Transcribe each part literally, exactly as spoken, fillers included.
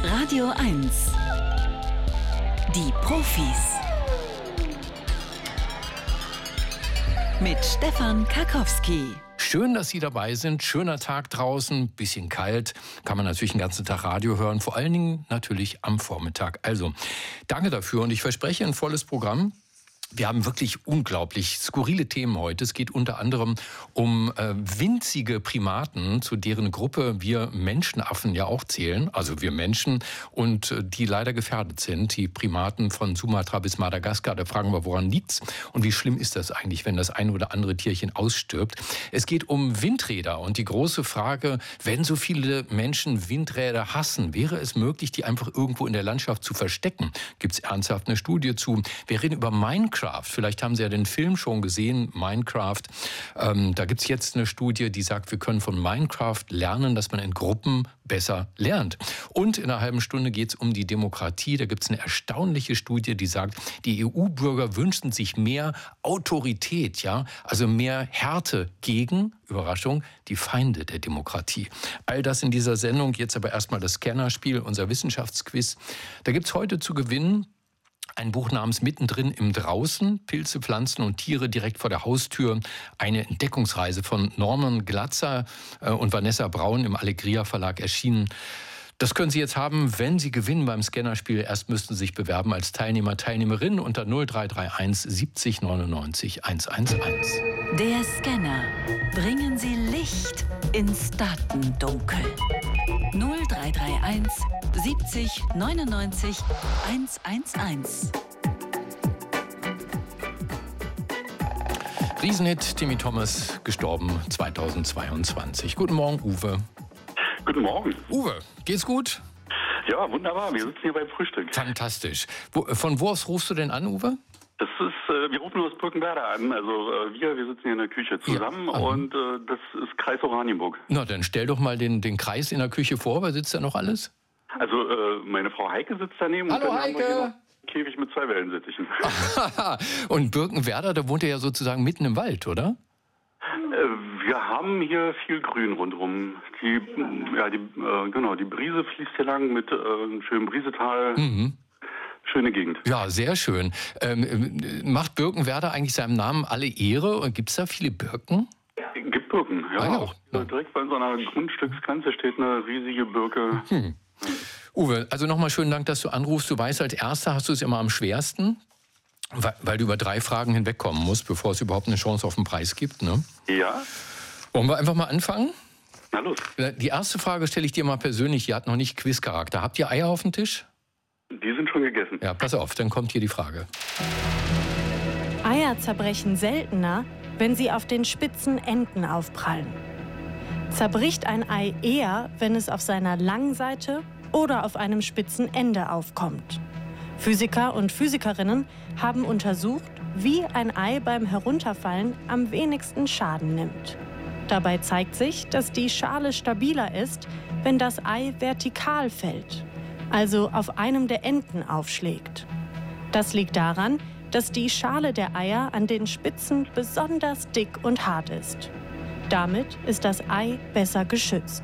Radio eins. Die Profis. Mit Stefan Karkowski. Schön, dass Sie dabei sind. Schöner Tag draußen, bisschen kalt. Kann man natürlich den ganzen Tag Radio hören. Vor allen Dingen natürlich am Vormittag. Also, danke dafür und ich verspreche ein volles Programm. Wir haben wirklich unglaublich skurrile Themen heute. Es geht unter anderem um äh, winzige Primaten, zu deren Gruppe wir Menschenaffen ja auch zählen. Also wir Menschen und äh, die leider gefährdet sind. Die Primaten von Sumatra bis Madagaskar. Da fragen wir, woran liegt's? Und wie schlimm ist das eigentlich, wenn das ein oder andere Tierchen ausstirbt? Es geht um Windräder und die große Frage, wenn so viele Menschen Windräder hassen, wäre es möglich, die einfach irgendwo in der Landschaft zu verstecken? Gibt es ernsthaft eine Studie zu? Wir reden über Minecraft. Vielleicht haben Sie ja den Film schon gesehen, Minecraft. Ähm, da gibt es jetzt eine Studie, die sagt, wir können von Minecraft lernen, dass man in Gruppen besser lernt. Und in einer halben Stunde geht es um die Demokratie. Da gibt es eine erstaunliche Studie, die sagt, die E U-Bürger wünschen sich mehr Autorität, ja, also mehr Härte gegen, Überraschung, die Feinde der Demokratie. All das in dieser Sendung. Jetzt aber erstmal das Scannerspiel, unser Wissenschaftsquiz. Da gibt es heute zu gewinnen ein Buch namens Mittendrin im Draußen, Pilze, Pflanzen und Tiere direkt vor der Haustür. Eine Entdeckungsreise von Norman Glatzer und Vanessa Braun im Allegria Verlag erschienen. Das können Sie jetzt haben, wenn Sie gewinnen beim Scannerspiel. Erst müssten Sie sich bewerben als Teilnehmer, Teilnehmerin unter null drei drei eins siebzig neunundneunzig hundertelf. Der Scanner. Bringen Sie Licht ins Datendunkel. null drei drei eins siebzig neunundneunzig hundertelf. Riesenhit, Timmy Thomas, gestorben zweitausendzweiundzwanzig. Guten Morgen, Uwe. Guten Morgen. Uwe, geht's gut? Ja, wunderbar. Wir sitzen hier beim Frühstück. Fantastisch. Wo, von wo aus rufst du denn an, Uwe? Das ist, äh, wir rufen aus Birkenwerder an. Also äh, wir, wir sitzen hier in der Küche zusammen ja. und äh, das ist Kreis Oranienburg. Na, dann stell doch mal den, den Kreis in der Küche vor. Wer sitzt da noch alles? Also äh, meine Frau Heike sitzt daneben. Hallo und dann Heike! Haben wir hier noch Käfig mit zwei Wellensittichen. Und Birkenwerder, da wohnt er ja sozusagen mitten im Wald, oder? Äh, wir haben hier viel Grün rundherum. Die, ja, die, äh, genau, die Brise fließt hier lang mit äh, einem schönen Briesetal. Mhm. Schöne Gegend. Ja, sehr schön. Ähm, macht Birkenwerder eigentlich seinem Namen alle Ehre? Und gibt es da viele Birken? Gibt Birken, ja. Ah, ja. Auch direkt bei so einer Grundstücksgrenze steht eine riesige Birke. Hm. Uwe, also nochmal schönen Dank, dass du anrufst. Du weißt, als Erster hast du es immer am schwersten, weil, weil du über drei Fragen hinwegkommen musst, bevor es überhaupt eine Chance auf den Preis gibt. Ne? Ja. Wollen wir einfach mal anfangen? Na los. Die erste Frage stelle ich dir mal persönlich. Die hat noch nicht Quizcharakter. Habt ihr Eier auf dem Tisch? Die sind schon gegessen. Ja, pass auf, dann kommt hier die Frage. Eier zerbrechen seltener, wenn sie auf den spitzen Enden aufprallen. Zerbricht ein Ei eher, wenn es auf seiner langen Seite oder auf einem spitzen Ende aufkommt. Physiker und Physikerinnen haben untersucht, wie ein Ei beim Herunterfallen am wenigsten Schaden nimmt. Dabei zeigt sich, dass die Schale stabiler ist, wenn das Ei vertikal fällt, also auf einem der Enden aufschlägt. Das liegt daran, dass die Schale der Eier an den Spitzen besonders dick und hart ist. Damit ist das Ei besser geschützt.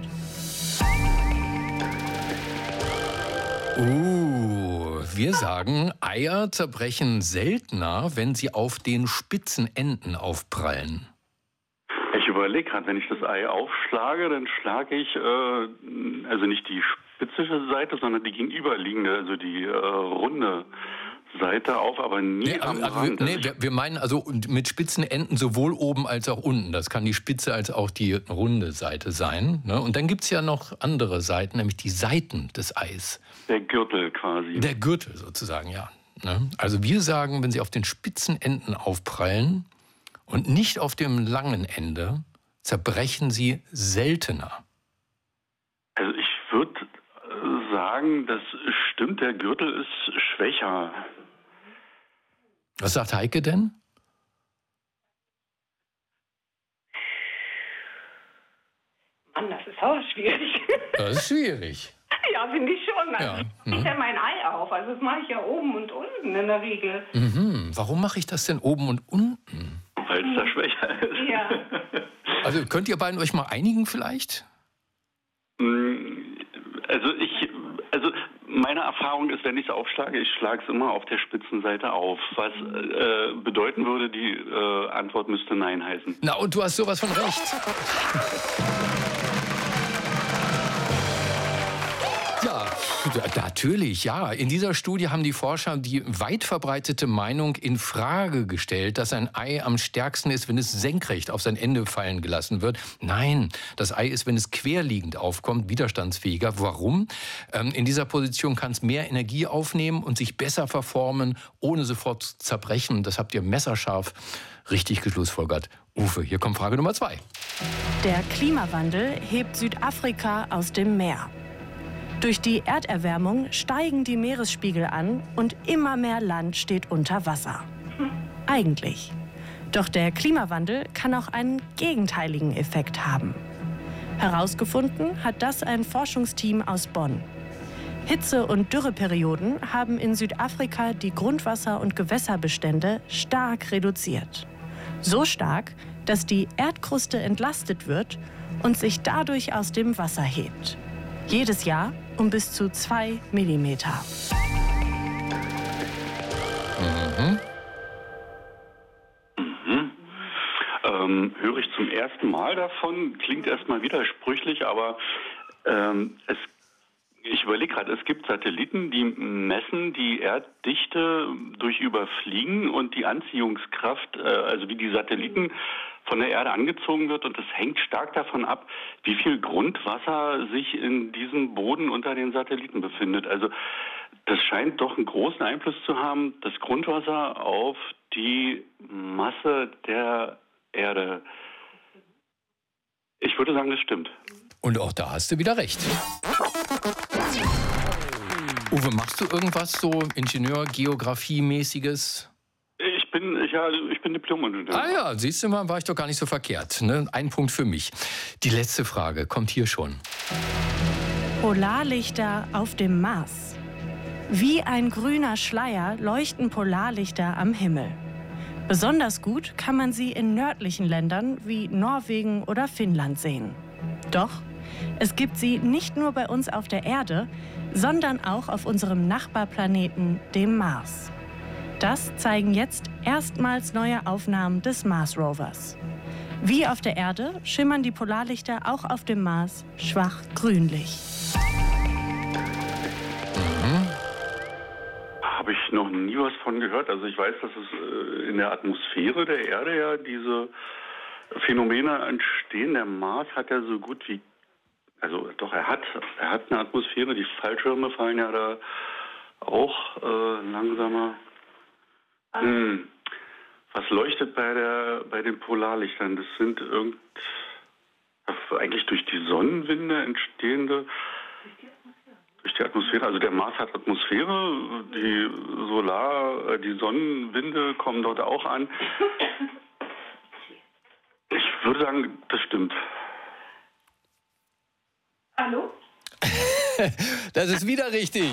Uh, wir sagen, Eier zerbrechen seltener, wenn sie auf den spitzen Enden aufprallen. Ich überlege gerade, wenn ich das Ei aufschlage, dann schlage ich äh, also nicht die spitze Seite, sondern die gegenüberliegende, also die äh, runde Seite auf, aber nie nee, am also, Rand. Nee, wir, wir meinen also mit spitzen Enden sowohl oben als auch unten. Das kann die spitze als auch die runde Seite sein. Ne? Und dann gibt es ja noch andere Seiten, nämlich die Seiten des Eis. Der Gürtel quasi. Der Gürtel sozusagen, ja. Ne? Also wir sagen, wenn sie auf den spitzen Enden aufprallen und nicht auf dem langen Ende, zerbrechen sie seltener. Also ich würde sagen, das stimmt, der Gürtel ist schwächer. Was sagt Heike denn? Mann, das ist auch schwierig. Das ist schwierig. Ja, finde ich schon. Also Ja, ich mhm. ja mein Ei auf. Also das mache ich ja oben und unten in der Regel. Mhm. Warum mache ich das denn oben und unten? Weil es da schwächer ist. Ja. Also könnt ihr beiden euch mal einigen vielleicht? Also ich, Also meine Erfahrung ist, wenn ich es aufschlage, ich schlage es immer auf der Spitzenseite auf. Was äh, bedeuten würde, die äh, Antwort müsste Nein heißen. Na, und du hast sowas von recht. Ja, natürlich, ja. In dieser Studie haben die Forscher die weit verbreitete Meinung in Frage gestellt, dass ein Ei am stärksten ist, wenn es senkrecht auf sein Ende fallen gelassen wird. Nein, das Ei ist, wenn es querliegend aufkommt, widerstandsfähiger. Warum? Ähm, in dieser Position kann es mehr Energie aufnehmen und sich besser verformen, ohne sofort zu zerbrechen. Das habt ihr messerscharf richtig geschlussfolgert. Uwe, hier kommt Frage Nummer zwei. Der Klimawandel hebt Südafrika aus dem Meer. Durch die Erderwärmung steigen die Meeresspiegel an und immer mehr Land steht unter Wasser. Eigentlich. Doch der Klimawandel kann auch einen gegenteiligen Effekt haben. Herausgefunden hat das ein Forschungsteam aus Bonn. Hitze- und Dürreperioden haben in Südafrika die Grundwasser- und Gewässerbestände stark reduziert. So stark, dass die Erdkruste entlastet wird und sich dadurch aus dem Wasser hebt. Jedes Jahr um bis zu zwei Millimeter. Mhm. Mhm. Ähm, höre ich zum ersten Mal davon. Klingt erstmal widersprüchlich, aber ähm, es, ich überlege gerade, es gibt Satelliten, die messen die Erddichte durch Überfliegen und die Anziehungskraft, äh, also wie die Satelliten von der Erde angezogen wird, und das hängt stark davon ab, wie viel Grundwasser sich in diesem Boden unter den Satelliten befindet. Also das scheint doch einen großen Einfluss zu haben, das Grundwasser auf die Masse der Erde. Ich würde sagen, das stimmt. Und auch da hast du wieder recht. Uwe, machst du irgendwas so Ingenieur-Geografie-mäßiges? Ich bin, ja, ich bin Diplom-Ingenieur. Ah ja, siehst du mal, war ich doch gar nicht so verkehrt. Ne? Ein Punkt für mich. Die letzte Frage kommt hier schon. Polarlichter auf dem Mars. Wie ein grüner Schleier leuchten Polarlichter am Himmel. Besonders gut kann man sie in nördlichen Ländern wie Norwegen oder Finnland sehen. Doch es gibt sie nicht nur bei uns auf der Erde, sondern auch auf unserem Nachbarplaneten, dem Mars. Das zeigen jetzt erstmals neue Aufnahmen des Mars-Rovers. Wie auf der Erde schimmern die Polarlichter auch auf dem Mars schwach grünlich. Mhm. Habe ich noch nie was von gehört. Also ich weiß, dass es in der Atmosphäre der Erde ja diese Phänomene entstehen. Der Mars hat ja so gut wie, also doch, er hat, er hat eine Atmosphäre. Die Fallschirme fallen ja da auch äh, langsamer. Hm. Was leuchtet bei der bei den Polarlichtern? Das sind irgend eigentlich durch die Sonnenwinde entstehende, durch die Atmosphäre. Also der Mars hat Atmosphäre, die Solar, die Sonnenwinde kommen dort auch an. Ich würde sagen, das stimmt. Hallo? Das ist wieder richtig.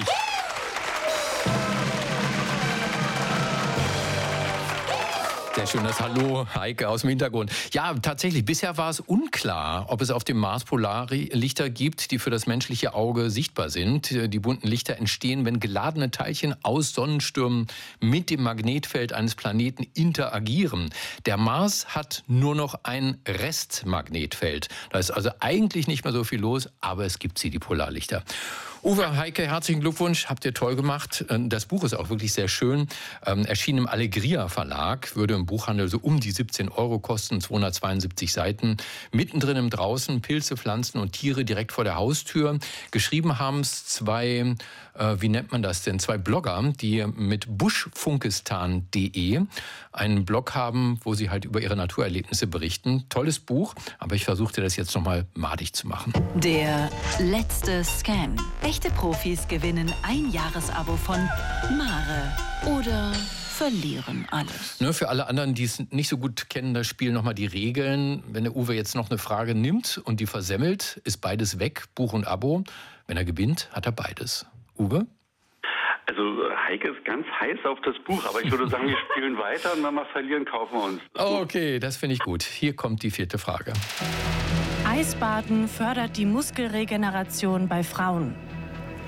Sehr schön, das Hallo, Heike aus dem Hintergrund. Ja, tatsächlich, bisher war es unklar, ob es auf dem Mars Polarlichter gibt, die für das menschliche Auge sichtbar sind. Die bunten Lichter entstehen, wenn geladene Teilchen aus Sonnenstürmen mit dem Magnetfeld eines Planeten interagieren. Der Mars hat nur noch ein Restmagnetfeld. Da ist also eigentlich nicht mehr so viel los, aber es gibt sie, die Polarlichter. Uwe, Heike, herzlichen Glückwunsch, habt ihr toll gemacht. Das Buch ist auch wirklich sehr schön. Ähm, erschien im Allegria Verlag, würde im Buchhandel so um die siebzehn Euro kosten, zweihundertzweiundsiebzig Seiten. Mittendrin im Draußen Pilze, Pflanzen und Tiere direkt vor der Haustür. Geschrieben haben es zwei, äh, wie nennt man das denn, zwei Blogger, die mit buschfunkistan punkt de einen Blog haben, wo sie halt über ihre Naturerlebnisse berichten. Tolles Buch, aber ich versuchte das jetzt nochmal madig zu machen. Der letzte Scan. Echte Profis gewinnen ein Jahresabo von Mare oder verlieren alles. Ne, für alle anderen, die es nicht so gut kennen, das Spiel nochmal die Regeln. Wenn der Uwe jetzt noch eine Frage nimmt und die versemmelt, ist beides weg, Buch und Abo. Wenn er gewinnt, hat er beides. Uwe? Also Heike ist ganz heiß auf das Buch, aber ich würde sagen, wir spielen weiter und wenn wir verlieren, kaufen wir uns. Okay, das finde ich gut. Hier kommt die vierte Frage. Eisbaden fördert die Muskelregeneration bei Frauen.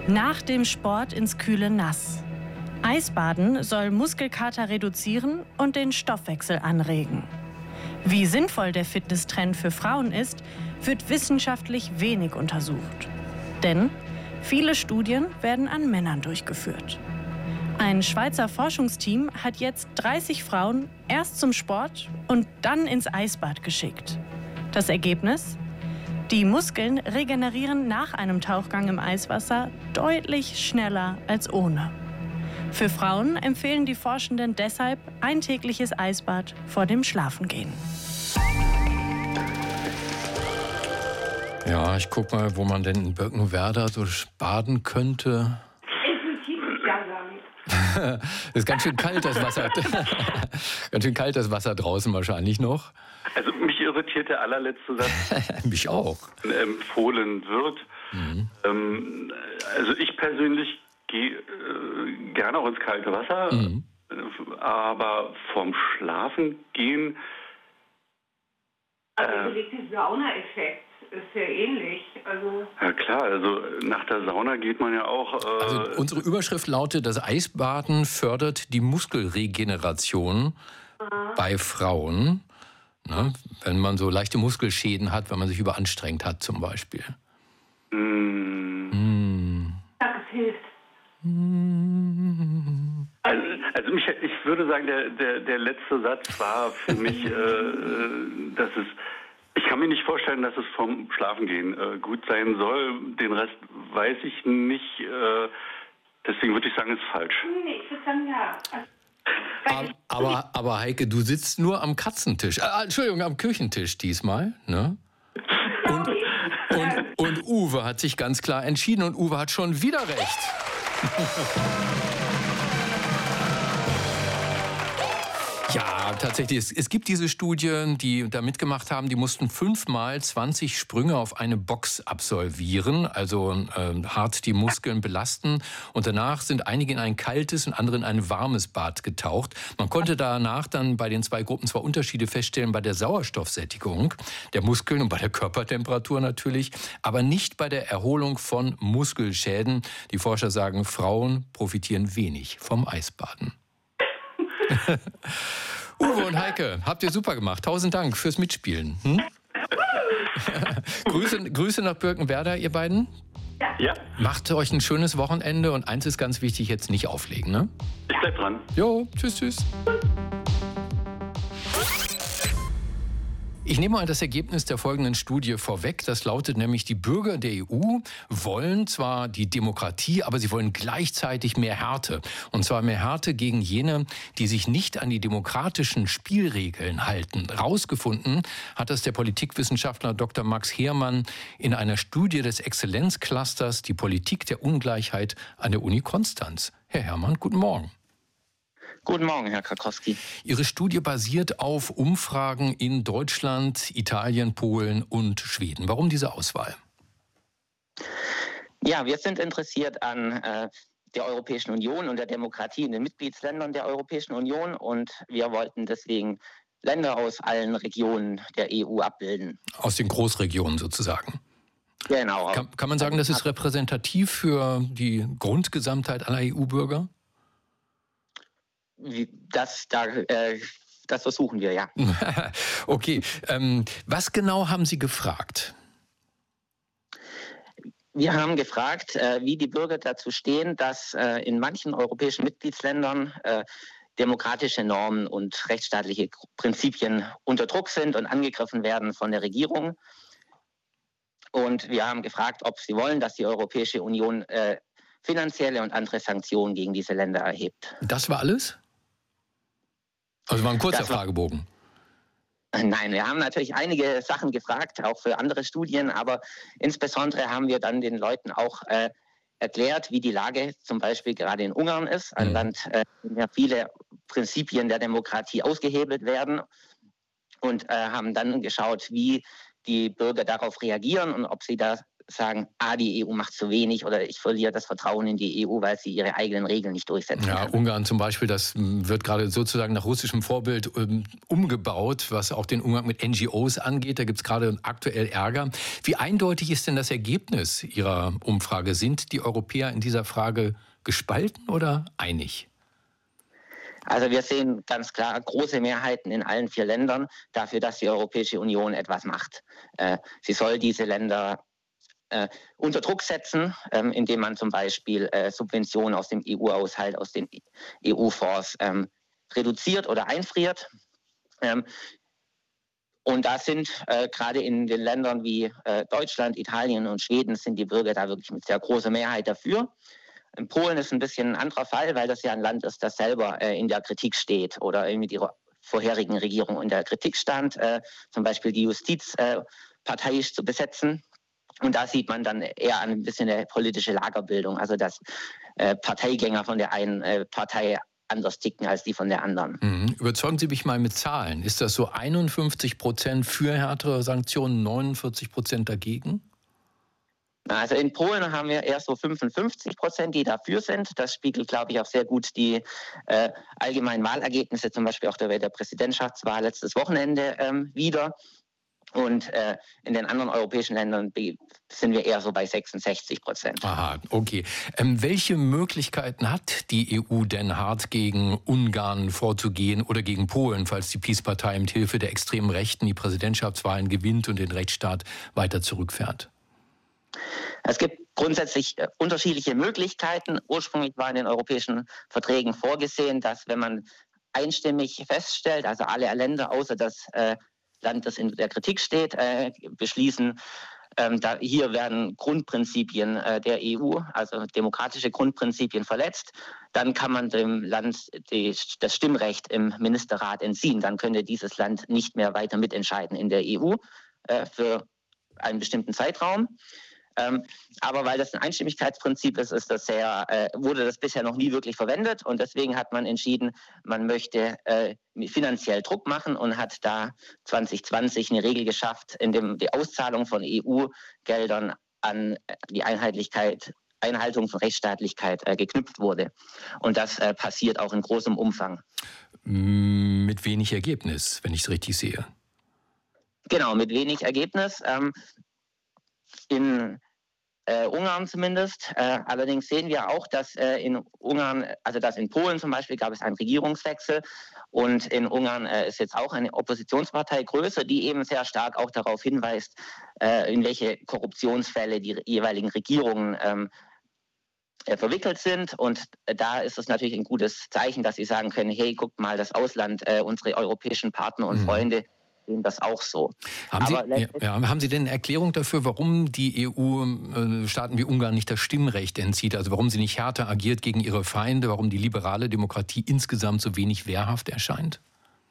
Nach dem Sport ins kühle Nass. Eisbaden soll Muskelkater reduzieren und den Stoffwechsel anregen. Wie sinnvoll der Fitnesstrend für Frauen ist, wird wissenschaftlich wenig untersucht. Denn viele Studien werden an Männern durchgeführt. Ein Schweizer Forschungsteam hat jetzt dreißig Frauen erst zum Sport und dann ins Eisbad geschickt. Das Ergebnis? Die Muskeln regenerieren nach einem Tauchgang im Eiswasser deutlich schneller als ohne. Für Frauen empfehlen die Forschenden deshalb ein tägliches Eisbad vor dem Schlafengehen. Ja, ich guck mal, wo man denn in Birkenwerder so baden könnte. Es ist ganz schön kalt, das Wasser. Ganz schön kalt, das Wasser draußen wahrscheinlich noch. Also mich irritiert der allerletzte Satz. Mich auch. Empfohlen wird. Mhm. Ähm, also ich persönlich gehe äh, gerne auch ins kalte Wasser, mhm. aber vom Schlafen gehen... Äh, also der Sauna-Effekt ist sehr ähnlich. Also ja klar, also nach der Sauna geht man ja auch... Äh, also unsere Überschrift lautet, das Eisbaden fördert die Muskelregeneration ah. bei Frauen. Ne, wenn man so leichte Muskelschäden hat, wenn man sich überanstrengt hat zum Beispiel. Mm. Mm. Das hilft. Also, also mich, ich würde sagen, der, der, der letzte Satz war für mich, äh, dass es, ich kann mir nicht vorstellen, dass es vom Schlafengehen äh, gut sein soll. Den Rest weiß ich nicht. Äh, deswegen würde ich sagen, es ist falsch. Nee, ich würde sagen, ja. Also, aber, aber, aber Heike, du sitzt nur am Katzentisch. Äh, Entschuldigung, am Küchentisch diesmal. Ne? Und, und, und Uwe hat sich ganz klar entschieden und Uwe hat schon wieder recht. Ja, tatsächlich. Es, es gibt diese Studien, die da mitgemacht haben, die mussten fünfmal zwanzig Sprünge auf eine Box absolvieren, also äh, hart die Muskeln belasten. Und danach sind einige in ein kaltes und andere in ein warmes Bad getaucht. Man konnte danach dann bei den zwei Gruppen zwar Unterschiede feststellen bei der Sauerstoffsättigung der Muskeln und bei der Körpertemperatur natürlich, aber nicht bei der Erholung von Muskelschäden. Die Forscher sagen, Frauen profitieren wenig vom Eisbaden. Uwe und Heike, habt ihr super gemacht. Tausend Dank fürs Mitspielen. Hm? Grüße, Grüße nach Birkenwerder, ihr beiden. Ja. Macht euch ein schönes Wochenende und eins ist ganz wichtig, jetzt nicht auflegen, ne? Ich bleib dran. Jo, tschüss, tschüss. Ich nehme mal das Ergebnis der folgenden Studie vorweg. Das lautet nämlich, die Bürger der E U wollen zwar die Demokratie, aber sie wollen gleichzeitig mehr Härte. Und zwar mehr Härte gegen jene, die sich nicht an die demokratischen Spielregeln halten. Rausgefunden hat das der Politikwissenschaftler Doktor Max Heermann in einer Studie des Exzellenzclusters Die Politik der Ungleichheit an der Uni Konstanz. Herr Heermann, guten Morgen. Guten Morgen, Herr Krakowski. Ihre Studie basiert auf Umfragen in Deutschland, Italien, Polen und Schweden. Warum diese Auswahl? Ja, wir sind interessiert an äh, der Europäischen Union und der Demokratie in den Mitgliedsländern der Europäischen Union. Und wir wollten deswegen Länder aus allen Regionen der E U abbilden. Aus den Großregionen sozusagen. Genau. Kann, kann man sagen, das ist repräsentativ für die Grundgesamtheit aller E U-Bürger? Das, da, äh, das versuchen wir, ja. Okay. Ähm, was genau haben Sie gefragt? Wir haben gefragt, äh, wie die Bürger dazu stehen, dass äh, in manchen europäischen Mitgliedsländern äh, demokratische Normen und rechtsstaatliche Prinzipien unter Druck sind und angegriffen werden von der Regierung. Und wir haben gefragt, ob sie wollen, dass die Europäische Union äh, finanzielle und andere Sanktionen gegen diese Länder erhebt. Das war alles? Also war ein kurzer war, Fragebogen. Nein, wir haben natürlich einige Sachen gefragt, auch für andere Studien, aber insbesondere haben wir dann den Leuten auch äh, erklärt, wie die Lage zum Beispiel gerade in Ungarn ist, ein mhm. Land, äh, in dem viele Prinzipien der Demokratie ausgehebelt werden, und äh, haben dann geschaut, wie die Bürger darauf reagieren und ob sie da sagen, ah, die E U macht zu wenig oder ich verliere das Vertrauen in die E U, weil sie ihre eigenen Regeln nicht durchsetzen ja, kann. Ungarn zum Beispiel, das wird gerade sozusagen nach russischem Vorbild ähm, umgebaut, was auch den Umgang mit N G Os angeht. Da gibt es gerade aktuell Ärger. Wie eindeutig ist denn das Ergebnis Ihrer Umfrage? Sind die Europäer in dieser Frage gespalten oder einig? Also wir sehen ganz klar große Mehrheiten in allen vier Ländern dafür, dass die Europäische Union etwas macht. Äh, sie soll diese Länder äh, unter Druck setzen, ähm, indem man zum Beispiel äh, Subventionen aus dem E U-Haushalt, aus den E U-Fonds ähm, reduziert oder einfriert. Ähm, und da sind äh, gerade in den Ländern wie äh, Deutschland, Italien und Schweden sind die Bürger da wirklich mit sehr großer Mehrheit dafür. In Polen ist ein bisschen ein anderer Fall, weil das ja ein Land ist, das selber äh, in der Kritik steht oder mit ihrer vorherigen Regierung in der Kritik stand, äh, zum Beispiel die Justiz äh, parteiisch zu besetzen. Und da sieht man dann eher ein bisschen eine politische Lagerbildung, also dass äh, Parteigänger von der einen äh, Partei anders ticken als die von der anderen. Mhm. Überzeugen Sie mich mal mit Zahlen. Ist das so einundfünfzig Prozent für härtere Sanktionen, neunundvierzig Prozent dagegen? Also in Polen haben wir eher so fünfundfünfzig Prozent, die dafür sind. Das spiegelt, glaube ich, auch sehr gut die äh, allgemeinen Wahlergebnisse, zum Beispiel auch der, der Präsidentschaftswahl letztes Wochenende ähm, wieder. Und äh, in den anderen europäischen Ländern sind wir eher so bei sechsundsechzig Prozent. Aha, okay. Ähm, welche Möglichkeiten hat die E U denn hart gegen Ungarn vorzugehen oder gegen Polen, falls die PiS-Partei mit Hilfe der extremen Rechten die Präsidentschaftswahlen gewinnt und den Rechtsstaat weiter zurückfährt? Es gibt grundsätzlich äh, unterschiedliche Möglichkeiten. Ursprünglich war in den europäischen Verträgen vorgesehen, dass wenn man einstimmig feststellt, also alle Länder außer das äh, Land, das in der Kritik steht, äh, beschließen, ähm, da, hier werden Grundprinzipien äh, der E U, also demokratische Grundprinzipien verletzt, dann kann man dem Land die, das Stimmrecht im Ministerrat entziehen. Dann könnte dieses Land nicht mehr weiter mitentscheiden in der E U äh, für einen bestimmten Zeitraum. Ähm, aber weil das ein Einstimmigkeitsprinzip ist, ist das sehr, äh, wurde das bisher noch nie wirklich verwendet. Und deswegen hat man entschieden, man möchte äh, finanziell Druck machen und hat da zwanzig zwanzig eine Regel geschafft, in dem die Auszahlung von E U-Geldern an die Einheitlichkeit, Einhaltung von Rechtsstaatlichkeit äh, geknüpft wurde. Und das äh, passiert auch in großem Umfang. Mit wenig Ergebnis, wenn ich es richtig sehe. Genau, mit wenig Ergebnis. Ähm, in äh, Ungarn zumindest. Äh, allerdings sehen wir auch, dass äh, in Ungarn, also dass in Polen zum Beispiel gab es einen Regierungswechsel und in Ungarn äh, ist jetzt auch eine Oppositionspartei größer, die eben sehr stark auch darauf hinweist, äh, in welche Korruptionsfälle die jeweiligen Regierungen ähm, äh, verwickelt sind. Und äh, da ist es natürlich ein gutes Zeichen, dass sie sagen können, hey, guckt mal, das Ausland, äh, unsere europäischen Partner und mhm. Freunde, das auch so. Haben Sie, ja, ja, haben Sie denn eine Erklärung dafür, warum die E U-Staaten wie Ungarn nicht das Stimmrecht entzieht? Also warum sie nicht härter agiert gegen ihre Feinde, warum die liberale Demokratie insgesamt so wenig wehrhaft erscheint?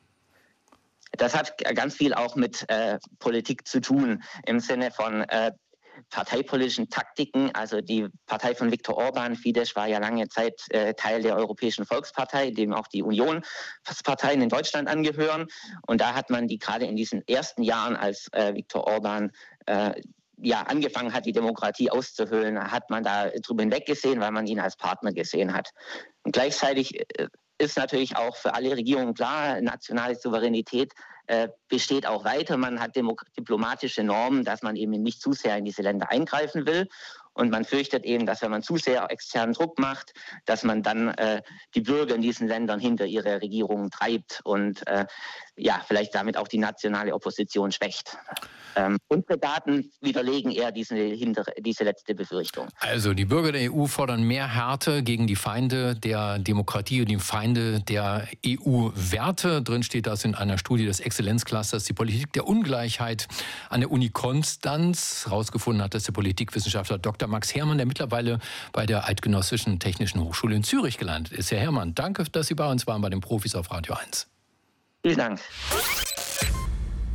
Das hat ganz viel auch mit äh, Politik zu tun, im Sinne von äh, parteipolitischen Taktiken. Also die Partei von Viktor Orban, Fidesz, war ja lange Zeit äh, Teil der Europäischen Volkspartei, dem auch die Unionsparteien in Deutschland angehören. Und da hat man die gerade in diesen ersten Jahren, als äh, Viktor Orban äh, ja, angefangen hat, die Demokratie auszuhöhlen, hat man da drüber hinweggesehen, weil man ihn als Partner gesehen hat. Und gleichzeitig äh, ist natürlich auch für alle Regierungen klar, nationale Souveränität äh, besteht auch weiter. Man hat diplomatische Normen, dass man eben nicht zu sehr in diese Länder eingreifen will. Und man fürchtet eben, dass wenn man zu sehr externen Druck macht, dass man dann äh, die Bürger in diesen Ländern hinter ihre Regierungen treibt und äh, ja, vielleicht damit auch die nationale Opposition schwächt. Ähm, unsere Daten widerlegen eher diese, hintere, diese letzte Befürchtung. Also die Bürger der E U fordern mehr Härte gegen die Feinde der Demokratie und die Feinde der E U-Werte. Drin steht das in einer Studie des Exzellenzclusters Die Politik der Ungleichheit an der Uni Konstanz. Herausgefunden hat das der Politikwissenschaftler Doktor Max Herrmann, der mittlerweile bei der Eidgenössischen Technischen Hochschule in Zürich gelandet ist. Herr Herrmann, danke, dass Sie bei uns waren bei den Profis auf Radio eins. Vielen Dank.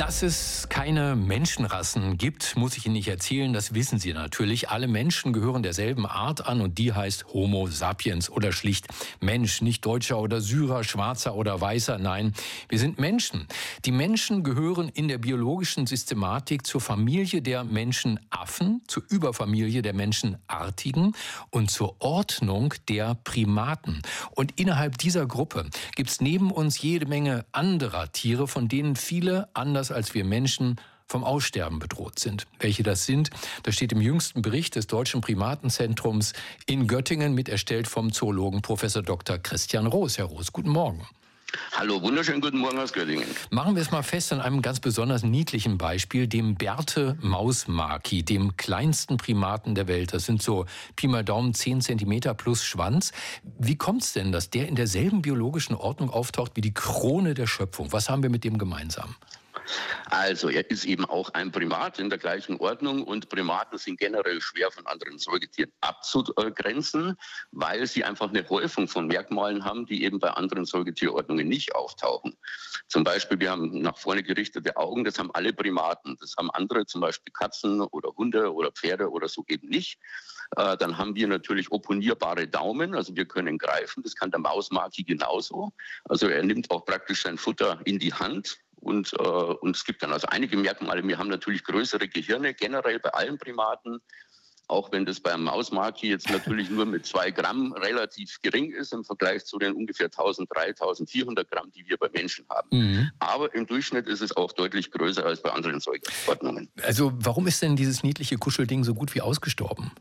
Dass es keine Menschenrassen gibt, muss ich Ihnen nicht erzählen, das wissen Sie natürlich. Alle Menschen gehören derselben Art an und die heißt Homo sapiens oder schlicht Mensch. Nicht Deutscher oder Syrer, Schwarzer oder Weißer, nein, wir sind Menschen. Die Menschen gehören in der biologischen Systematik zur Familie der Menschenaffen, zur Überfamilie der Menschenartigen und zur Ordnung der Primaten. Und innerhalb dieser Gruppe gibt es neben uns jede Menge anderer Tiere, von denen viele anders als wir Menschen vom Aussterben bedroht sind. Welche das sind, das steht im jüngsten Bericht des Deutschen Primatenzentrums in Göttingen, mit erstellt vom Zoologen Professor Doktor Christian Roos. Herr Roos, guten Morgen. Hallo, wunderschönen guten Morgen aus Göttingen. Machen wir es mal fest an einem ganz besonders niedlichen Beispiel, dem Bärte-Mausmaki, dem kleinsten Primaten der Welt. Das sind so Pi mal Daumen zehn Zentimeter plus Schwanz. Wie kommt es denn, dass der in derselben biologischen Ordnung auftaucht wie die Krone der Schöpfung? Was haben wir mit dem gemeinsam? Also, er ist eben auch ein Primat in der gleichen Ordnung und Primaten sind generell schwer von anderen Säugetieren abzugrenzen, weil sie einfach eine Häufung von Merkmalen haben, die eben bei anderen Säugetierordnungen nicht auftauchen. Zum Beispiel, wir haben nach vorne gerichtete Augen, das haben alle Primaten. Das haben andere, zum Beispiel Katzen oder Hunde oder Pferde oder so eben nicht. Äh, dann haben wir natürlich opponierbare Daumen, also wir können greifen. Das kann der Mausmaki genauso. Also er nimmt auch praktisch sein Futter in die Hand. Und, äh, und es gibt dann also einige Merkmale. Wir haben natürlich größere Gehirne, generell bei allen Primaten. Auch wenn das beim Mausmaki jetzt natürlich nur mit zwei Gramm relativ gering ist im Vergleich zu den ungefähr eintausenddreihundert, eintausendvierhundert Gramm, die wir bei Menschen haben. Mhm. Aber im Durchschnitt ist es auch deutlich größer als bei anderen Säugetierordnungen. Also warum ist denn dieses niedliche Kuschelding so gut wie ausgestorben?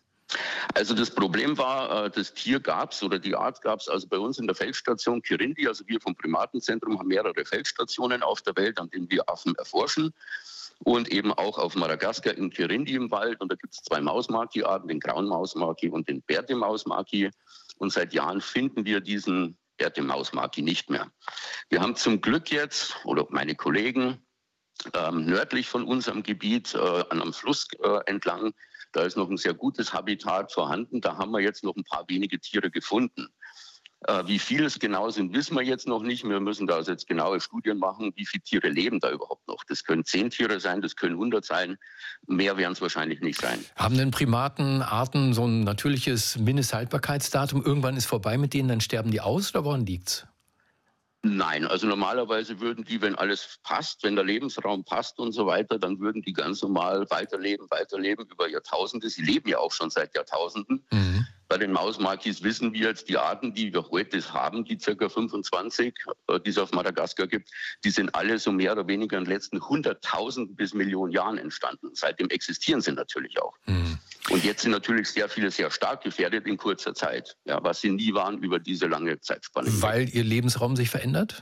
Also das Problem war, das Tier gab es oder die Art gab es also bei uns in der Feldstation Kirindi. Also wir vom Primatenzentrum haben mehrere Feldstationen auf der Welt, an denen wir Affen erforschen. Und eben auch auf Madagaskar in Kirindi im Wald. Und da gibt es zwei Mausmaki-Arten, den grauen Mausmaki und den Bärte-Mausmaki. Und seit Jahren finden wir diesen Bärte-Mausmaki nicht mehr. Wir haben zum Glück jetzt, oder meine Kollegen, ähm, nördlich von unserem Gebiet äh, an einem Fluss äh, entlang, da ist noch ein sehr gutes Habitat vorhanden. Da haben wir jetzt noch ein paar wenige Tiere gefunden. Äh, wie viele es genau sind, wissen wir jetzt noch nicht. Wir müssen da also jetzt genaue Studien machen, wie viele Tiere leben da überhaupt noch. Das können zehn Tiere sein, das können hundert sein. Mehr werden es wahrscheinlich nicht sein. Haben denn Primatenarten so ein natürliches Mindesthaltbarkeitsdatum? Irgendwann ist vorbei mit denen, dann sterben die aus oder woran liegt's? Nein, also normalerweise würden die, wenn alles passt, wenn der Lebensraum passt und so weiter, dann würden die ganz normal weiterleben, weiterleben über Jahrtausende. Sie leben ja auch schon seit Jahrtausenden. Mhm. Bei den Mausmakis wissen wir jetzt, die Arten, die wir heute haben, die ca. fünfundzwanzig, die es auf Madagaskar gibt, die sind alle so mehr oder weniger in den letzten hunderttausend bis Millionen Jahren entstanden. Seitdem existieren sie natürlich auch. Mhm. Und jetzt sind natürlich sehr viele sehr stark gefährdet in kurzer Zeit, ja, was sie nie waren über diese lange Zeitspanne. Weil ihr Lebensraum sich verändert?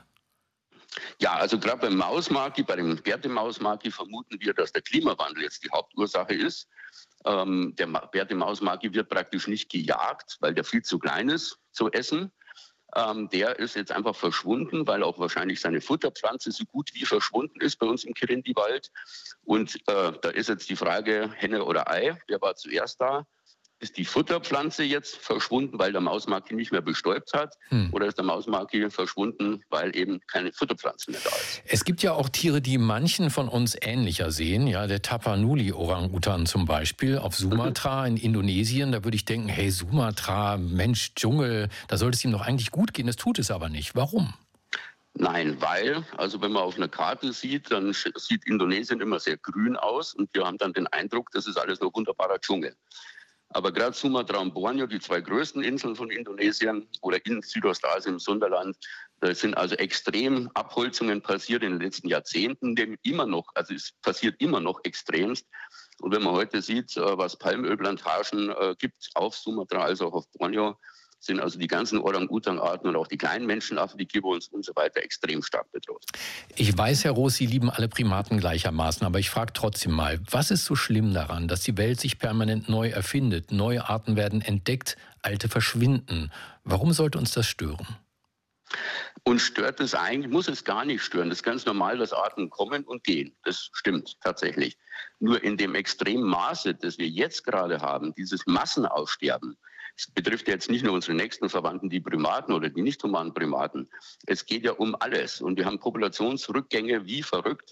Ja, also gerade beim Mausmaki, bei dem Bärte-Mausmaki vermuten wir, dass der Klimawandel jetzt die Hauptursache ist. Ähm, der Bärte-Mausmaki wird praktisch nicht gejagt, weil der viel zu klein ist zu essen. Ähm, der ist jetzt einfach verschwunden, weil auch wahrscheinlich seine Futterpflanze so gut wie verschwunden ist bei uns im Kirindi-Wald. Und äh, da ist jetzt die Frage, Henne oder Ei, wer war zuerst da? Ist die Futterpflanze jetzt verschwunden, weil der Mausmaki nicht mehr bestäubt hat? Hm. Oder ist der Mausmaki verschwunden, weil eben keine Futterpflanze mehr da ist? Es gibt ja auch Tiere, die manchen von uns ähnlicher sehen. Ja, der Tapanuli-Orang-Utan zum Beispiel auf Sumatra in Indonesien. Da würde ich denken, hey, Sumatra, Mensch, Dschungel, da sollte es ihm doch eigentlich gut gehen. Das tut es aber nicht. Warum? Nein, weil, also wenn man auf einer Karte sieht, dann sieht Indonesien immer sehr grün aus. Und wir haben dann den Eindruck, das ist alles noch wunderbarer Dschungel. Aber gerade Sumatra und Borneo, die zwei größten Inseln von Indonesien oder in Südostasien im Sunderland, da sind also extrem Abholzungen passiert in den letzten Jahrzehnten, dem immer noch, also es passiert immer noch extremst. Und wenn man heute sieht, was Palmölplantagen gibt auf Sumatra, also auch auf Borneo, sind also die ganzen Orang-Utan-Arten und auch die kleinen Menschenaffen, die Gibbons und so weiter extrem stark bedroht. Ich weiß, Herr Roos, Sie lieben alle Primaten gleichermaßen, aber ich frage trotzdem mal, was ist so schlimm daran, dass die Welt sich permanent neu erfindet, neue Arten werden entdeckt, alte verschwinden? Warum sollte uns das stören? Uns stört es eigentlich, muss es gar nicht stören. Das ist ganz normal, dass Arten kommen und gehen. Das stimmt tatsächlich. Nur in dem extremen Maße, das wir jetzt gerade haben, dieses Massenaussterben, es betrifft jetzt nicht nur unsere nächsten Verwandten, die Primaten oder die nicht humanen Primaten. Es geht ja um alles. Und wir haben Populationsrückgänge wie verrückt.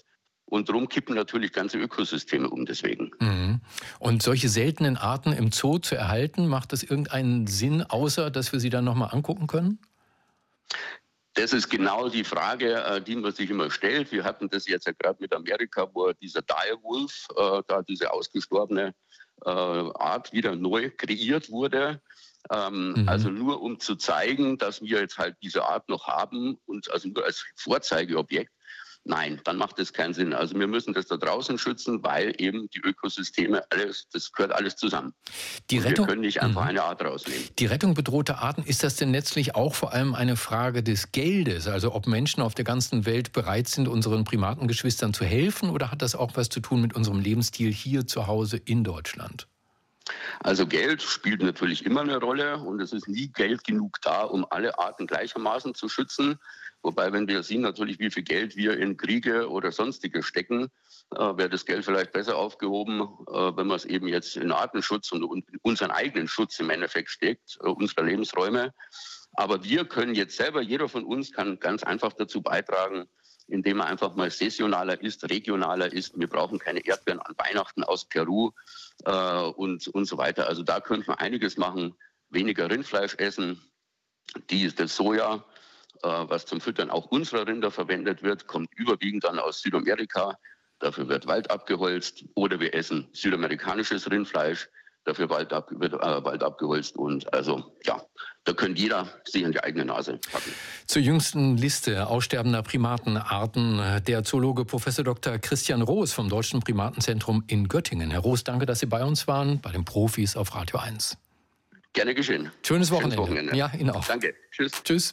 Und darum kippen natürlich ganze Ökosysteme um deswegen. Mhm. Und solche seltenen Arten im Zoo zu erhalten, macht das irgendeinen Sinn, außer dass wir sie dann nochmal angucken können? Das ist genau die Frage, die man sich immer stellt. Wir hatten das jetzt ja gerade mit Amerika, wo dieser Direwolf, äh, da diese ausgestorbene äh, Art wieder neu kreiert wurde. Ähm, mhm. Also nur um zu zeigen, dass wir jetzt halt diese Art noch haben und also nur als Vorzeigeobjekt. Nein, dann macht das keinen Sinn. Also wir müssen das da draußen schützen, weil eben die Ökosysteme, alles, das gehört alles zusammen. Die Rettung, wir können nicht einfach eine Art rausnehmen. Die Rettung bedrohter Arten, ist das denn letztlich auch vor allem eine Frage des Geldes? Also ob Menschen auf der ganzen Welt bereit sind, unseren Primatengeschwistern zu helfen, oder hat das auch was zu tun mit unserem Lebensstil hier zu Hause in Deutschland? Also Geld spielt natürlich immer eine Rolle und es ist nie Geld genug da, um alle Arten gleichermaßen zu schützen. Wobei, wenn wir sehen natürlich, wie viel Geld wir in Kriege oder sonstige stecken, äh, wäre das Geld vielleicht besser aufgehoben, äh, wenn man es eben jetzt in Artenschutz und, und in unseren eigenen Schutz im Endeffekt steckt, äh, unsere Lebensräume. Aber wir können jetzt selber, jeder von uns kann ganz einfach dazu beitragen, indem er einfach mal saisonaler ist, regionaler ist. Wir brauchen keine Erdbeeren an Weihnachten aus Peru äh, und, und so weiter. Also da könnte man einiges machen, weniger Rindfleisch essen, die, das Soja, was zum Füttern auch unserer Rinder verwendet wird, kommt überwiegend dann aus Südamerika. Dafür wird Wald abgeholzt. Oder wir essen südamerikanisches Rindfleisch. Dafür Wald ab, wird äh, Wald abgeholzt. Und also, ja, da könnte jeder sich an die eigene Nase packen. Zur jüngsten Liste aussterbender Primatenarten der Zoologe Professor Doktor Christian Roos vom Deutschen Primatenzentrum in Göttingen. Herr Roos, danke, dass Sie bei uns waren, bei den Profis auf Radio eins. Gerne geschehen. Schönes Wochenende. Schönes Wochenende. Ja, Ihnen auch. Danke. Tschüss. Tschüss.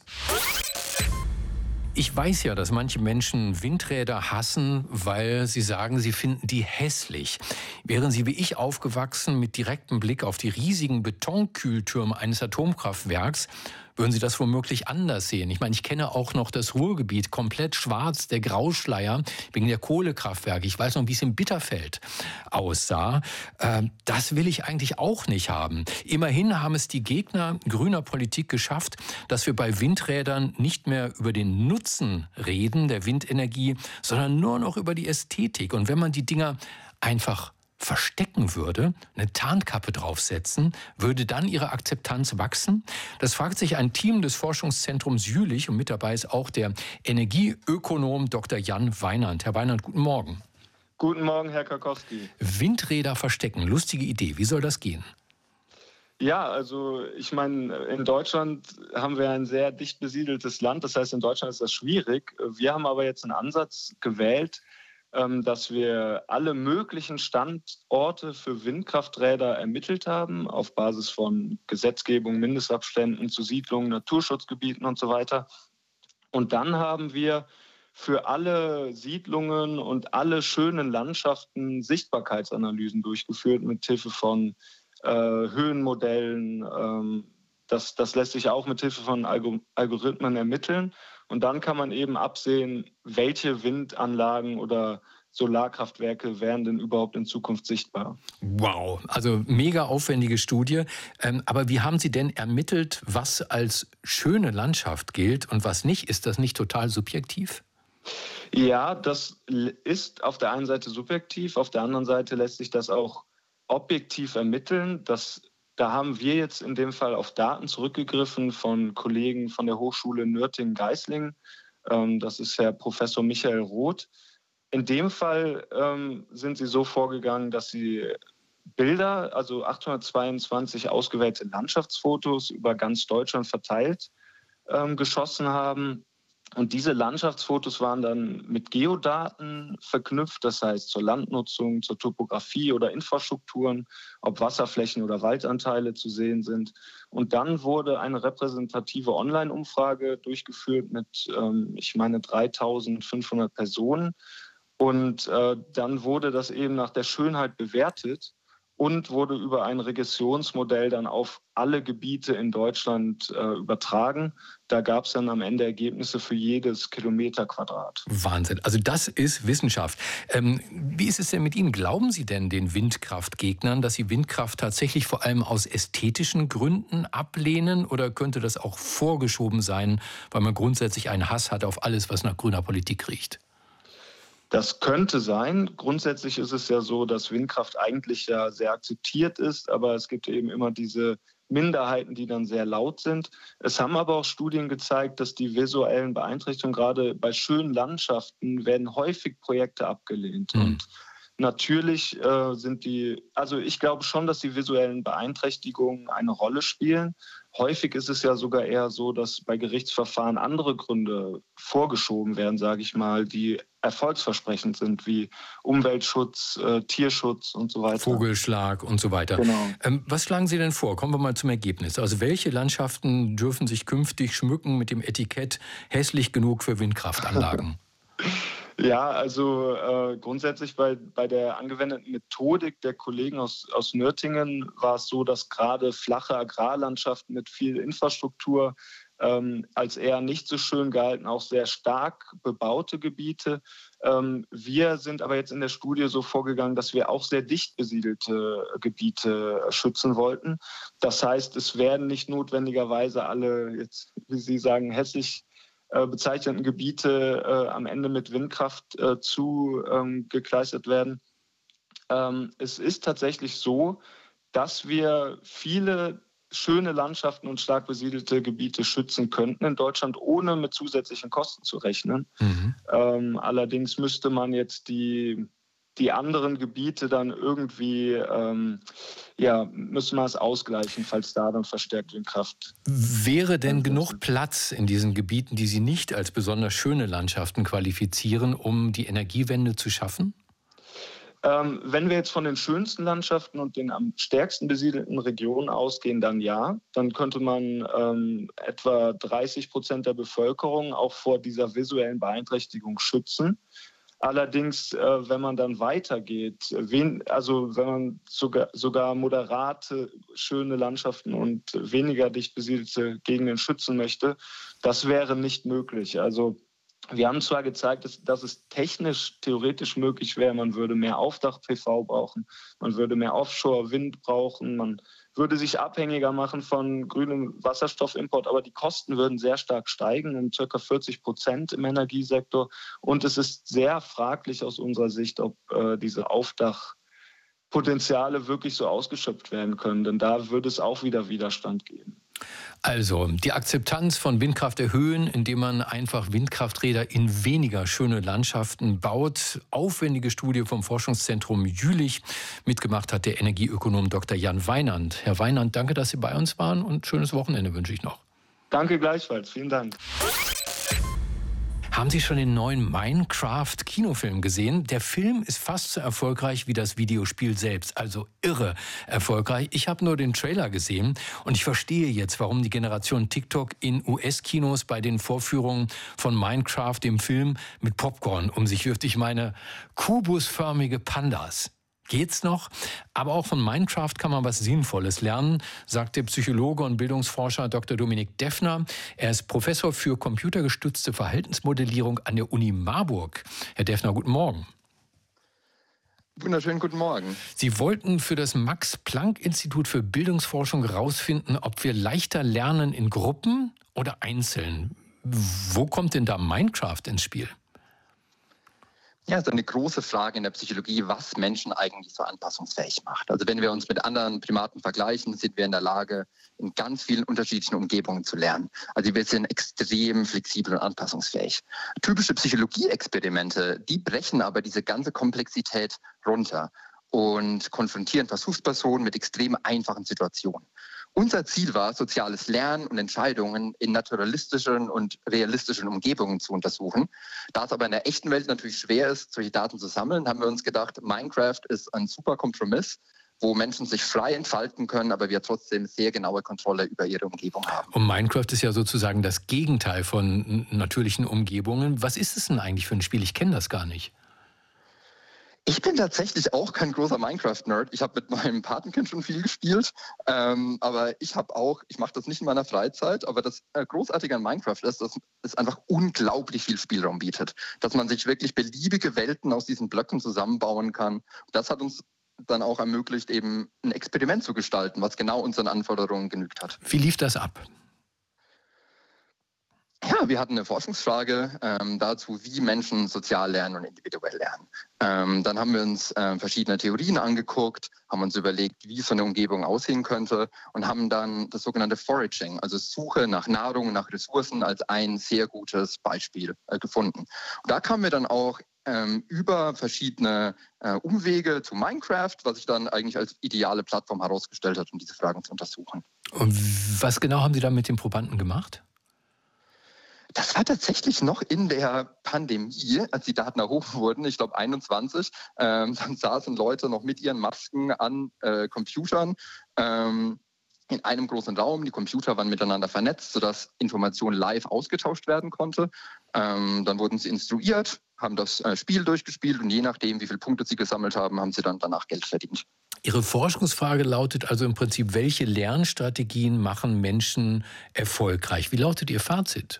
Ich weiß ja, dass manche Menschen Windräder hassen, weil sie sagen, sie finden die hässlich. Wären sie wie ich aufgewachsen mit direktem Blick auf die riesigen Betonkühltürme eines Atomkraftwerks, würden Sie das womöglich anders sehen. Ich meine, ich kenne auch noch das Ruhrgebiet, komplett schwarz, der Grauschleier wegen der Kohlekraftwerke. Ich weiß noch, wie es in Bitterfeld aussah. Äh, das will ich eigentlich auch nicht haben. Immerhin haben es die Gegner grüner Politik geschafft, dass wir bei Windrädern nicht mehr über den Nutzen reden, der Windenergie, sondern nur noch über die Ästhetik. Und wenn man die Dinger einfach verstecken würde, eine Tarnkappe draufsetzen, würde dann ihre Akzeptanz wachsen? Das fragt sich ein Team des Forschungszentrums Jülich und mit dabei ist auch der Energieökonom Doktor Jan Weinand. Herr Weinand, guten Morgen. Guten Morgen, Herr Karkowski. Windräder verstecken, lustige Idee. Wie soll das gehen? Ja, also ich meine, in Deutschland haben wir ein sehr dicht besiedeltes Land. Das heißt, in Deutschland ist das schwierig. Wir haben aber jetzt einen Ansatz gewählt, dass wir alle möglichen Standorte für Windkrafträder ermittelt haben, auf Basis von Gesetzgebung, Mindestabständen zu Siedlungen, Naturschutzgebieten und so weiter. Und dann haben wir für alle Siedlungen und alle schönen Landschaften Sichtbarkeitsanalysen durchgeführt mit Hilfe von äh, Höhenmodellen. Ähm, das, das lässt sich auch mit Hilfe von Algorithmen ermitteln. Und dann kann man eben absehen, welche Windanlagen oder Solarkraftwerke wären denn überhaupt in Zukunft sichtbar. Wow, also mega aufwendige Studie. Ähm, aber wie haben Sie denn ermittelt, was als schöne Landschaft gilt und was nicht? Ist das nicht total subjektiv? Ja, das ist auf der einen Seite subjektiv, auf der anderen Seite lässt sich das auch objektiv ermitteln. Das Da haben wir jetzt in dem Fall auf Daten zurückgegriffen von Kollegen von der Hochschule Nürtingen-Geislingen. Ähm, das ist Herr Professor Michael Roth. In dem Fall ähm, sind sie so vorgegangen, dass sie Bilder, also achthundertzweiundzwanzig ausgewählte Landschaftsfotos über ganz Deutschland verteilt ähm, geschossen haben. Und diese Landschaftsfotos waren dann mit Geodaten verknüpft, das heißt zur Landnutzung, zur Topografie oder Infrastrukturen, ob Wasserflächen oder Waldanteile zu sehen sind. Und dann wurde eine repräsentative Online-Umfrage durchgeführt mit, ähm, ich meine, dreitausendfünfhundert Personen. Und äh, dann wurde das eben nach der Schönheit bewertet und wurde über ein Regressionsmodell dann auf alle Gebiete in Deutschland äh, übertragen. Da gab es dann am Ende Ergebnisse für jedes Kilometerquadrat. Wahnsinn. Also das ist Wissenschaft. Ähm, wie ist es denn mit Ihnen? Glauben Sie denn den Windkraftgegnern, dass sie Windkraft tatsächlich vor allem aus ästhetischen Gründen ablehnen? Oder könnte das auch vorgeschoben sein, weil man grundsätzlich einen Hass hat auf alles, was nach grüner Politik riecht? Das könnte sein. Grundsätzlich ist es ja so, dass Windkraft eigentlich ja sehr akzeptiert ist, aber es gibt eben immer diese Minderheiten, die dann sehr laut sind. Es haben aber auch Studien gezeigt, dass die visuellen Beeinträchtigungen, gerade bei schönen Landschaften, werden häufig Projekte abgelehnt. Mhm. Und natürlich äh, sind die, also ich glaube schon, dass die visuellen Beeinträchtigungen eine Rolle spielen. Häufig ist es ja sogar eher so, dass bei Gerichtsverfahren andere Gründe vorgeschoben werden, sage ich mal, die erfolgsversprechend sind, wie Umweltschutz, äh, Tierschutz und so weiter. Vogelschlag und so weiter. Genau. Ähm, was schlagen Sie denn vor? Kommen wir mal zum Ergebnis. Also welche Landschaften dürfen sich künftig schmücken mit dem Etikett hässlich genug für Windkraftanlagen? Ja, also äh, grundsätzlich bei, bei der angewendeten Methodik der Kollegen aus, aus Nürtingen war es so, dass gerade flache Agrarlandschaften mit viel Infrastruktur ähm, als eher nicht so schön gehalten, auch sehr stark bebaute Gebiete. Ähm, wir sind aber jetzt in der Studie so vorgegangen, dass wir auch sehr dicht besiedelte Gebiete schützen wollten. Das heißt, es werden nicht notwendigerweise alle, jetzt, wie Sie sagen, hässlich bezeichneten Gebiete äh, am Ende mit Windkraft äh, zu ähm, gekleistert werden. Ähm, es ist tatsächlich so, dass wir viele schöne Landschaften und stark besiedelte Gebiete schützen könnten in Deutschland, ohne mit zusätzlichen Kosten zu rechnen. Mhm. Ähm, allerdings müsste man jetzt die Die anderen Gebiete dann irgendwie, ähm, ja, müssen wir es ausgleichen, falls da dann verstärkt Windkraft. Wäre denn genug Platz in diesen Gebieten, die Sie nicht als besonders schöne Landschaften qualifizieren, um die Energiewende zu schaffen? Ähm, wenn wir jetzt von den schönsten Landschaften und den am stärksten besiedelten Regionen ausgehen, dann ja. Dann könnte man ähm, etwa dreißig Prozent der Bevölkerung auch vor dieser visuellen Beeinträchtigung schützen. Allerdings, äh, wenn man dann weitergeht, wen, also wenn man sogar, sogar moderate, schöne Landschaften und weniger dicht besiedelte Gegenden schützen möchte, das wäre nicht möglich. Also wir haben zwar gezeigt, dass, dass es technisch, theoretisch möglich wäre, man würde mehr Aufdach-P V brauchen, man würde mehr Offshore-Wind brauchen, man würde sich abhängiger machen von grünem Wasserstoffimport, aber die Kosten würden sehr stark steigen, um ca. vierzig Prozent im Energiesektor. Und es ist sehr fraglich aus unserer Sicht, ob äh, diese Aufdachpotenziale wirklich so ausgeschöpft werden können, denn da würde es auch wieder Widerstand geben. Also die Akzeptanz von Windkraft erhöhen, indem man einfach Windkrafträder in weniger schöne Landschaften baut. Aufwendige Studie vom Forschungszentrum Jülich. Mitgemacht hat der Energieökonom Doktor Jan Weinand. Herr Weinand, danke, dass Sie bei uns waren und schönes Wochenende wünsche ich noch. Danke gleichfalls. Vielen Dank. Haben Sie schon den neuen Minecraft-Kinofilm gesehen? Der Film ist fast so erfolgreich wie das Videospiel selbst, also irre erfolgreich. Ich habe nur den Trailer gesehen und ich verstehe jetzt, warum die Generation TikTok in U S-Kinos bei den Vorführungen von Minecraft, dem Film, mit Popcorn um sich wirft. Ich meine, kubusförmige Pandas. Geht's noch? Aber auch von Minecraft kann man was Sinnvolles lernen, sagt der Psychologe und Bildungsforscher Doktor Dominik Deffner. Er ist Professor für computergestützte Verhaltensmodellierung an der Uni Marburg. Herr Deffner, guten Morgen. Wunderschönen guten Morgen. Sie wollten für das Max-Planck-Institut für Bildungsforschung herausfinden, ob wir leichter lernen in Gruppen oder einzeln. Wo kommt denn da Minecraft ins Spiel? Ja, es ist eine große Frage in der Psychologie, was Menschen eigentlich so anpassungsfähig macht. Also wenn wir uns mit anderen Primaten vergleichen, sind wir in der Lage, in ganz vielen unterschiedlichen Umgebungen zu lernen. Also wir sind extrem flexibel und anpassungsfähig. Typische Psychologie-Experimente, die brechen aber diese ganze Komplexität runter und konfrontieren Versuchspersonen mit extrem einfachen Situationen. Unser Ziel war, soziales Lernen und Entscheidungen in naturalistischen und realistischen Umgebungen zu untersuchen. Da es aber in der echten Welt natürlich schwer ist, solche Daten zu sammeln, haben wir uns gedacht, Minecraft ist ein super Kompromiss, wo Menschen sich frei entfalten können, aber wir trotzdem sehr genaue Kontrolle über ihre Umgebung haben. Und Minecraft ist ja sozusagen das Gegenteil von natürlichen Umgebungen. Was ist es denn eigentlich für ein Spiel? Ich kenne das gar nicht. Ich bin tatsächlich auch kein großer Minecraft-Nerd. Ich habe mit meinem Patenkind schon viel gespielt, ähm, aber ich habe auch, ich mache das nicht in meiner Freizeit, aber das äh, Großartige an Minecraft ist, dass es einfach unglaublich viel Spielraum bietet, dass man sich wirklich beliebige Welten aus diesen Blöcken zusammenbauen kann. Das hat uns dann auch ermöglicht, eben ein Experiment zu gestalten, was genau unseren Anforderungen genügt hat. Wie lief das ab? Ja, wir hatten eine Forschungsfrage ähm, dazu, wie Menschen sozial lernen und individuell lernen. Ähm, dann haben wir uns äh, verschiedene Theorien angeguckt, haben uns überlegt, wie so eine Umgebung aussehen könnte und haben dann das sogenannte Foraging, also Suche nach Nahrung, nach Ressourcen, als ein sehr gutes Beispiel äh, gefunden. Und da kamen wir dann auch ähm, über verschiedene äh, Umwege zu Minecraft, was sich dann eigentlich als ideale Plattform herausgestellt hat, um diese Fragen zu untersuchen. Und was genau haben Sie da mit den Probanden gemacht? Das war tatsächlich noch in der Pandemie, als die Daten erhoben wurden, ich glaube einundzwanzig. Ähm, dann saßen Leute noch mit ihren Masken an äh, Computern ähm, in einem großen Raum. Die Computer waren miteinander vernetzt, sodass Information live ausgetauscht werden konnte. Ähm, dann wurden sie instruiert, haben das äh, Spiel durchgespielt und je nachdem, wie viele Punkte sie gesammelt haben, haben sie dann danach Geld verdient. Ihre Forschungsfrage lautet also im Prinzip, welche Lernstrategien machen Menschen erfolgreich? Wie lautet Ihr Fazit?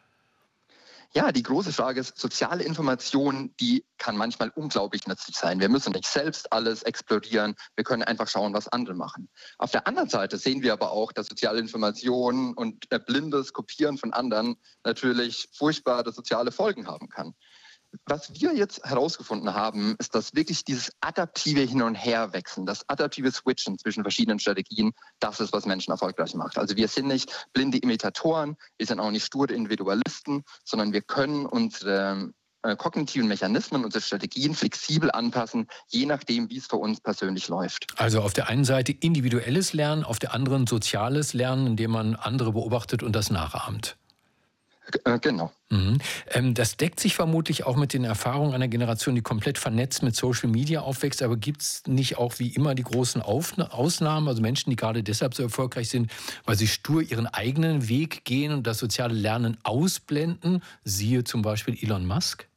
Ja, die große Frage ist, soziale Information, die kann manchmal unglaublich nützlich sein. Wir müssen nicht selbst alles explorieren, wir können einfach schauen, was andere machen. Auf der anderen Seite sehen wir aber auch, dass soziale Information und äh, blindes Kopieren von anderen natürlich furchtbare soziale Folgen haben kann. Was wir jetzt herausgefunden haben, ist, dass wirklich dieses adaptive Hin- und Herwechseln, das adaptive Switchen zwischen verschiedenen Strategien, das ist, was Menschen erfolgreich macht. Also wir sind nicht blinde Imitatoren, wir sind auch nicht sture Individualisten, sondern wir können unsere äh, kognitiven Mechanismen, unsere Strategien flexibel anpassen, je nachdem, wie es für uns persönlich läuft. Also auf der einen Seite individuelles Lernen, auf der anderen soziales Lernen, indem man andere beobachtet und das nachahmt. Genau. Mhm. Ähm, das deckt sich vermutlich auch mit den Erfahrungen einer Generation, die komplett vernetzt mit Social Media aufwächst. Aber gibt es nicht auch wie immer die großen Auf- Ausnahmen, also Menschen, die gerade deshalb so erfolgreich sind, weil sie stur ihren eigenen Weg gehen und das soziale Lernen ausblenden? Siehe zum Beispiel Elon Musk.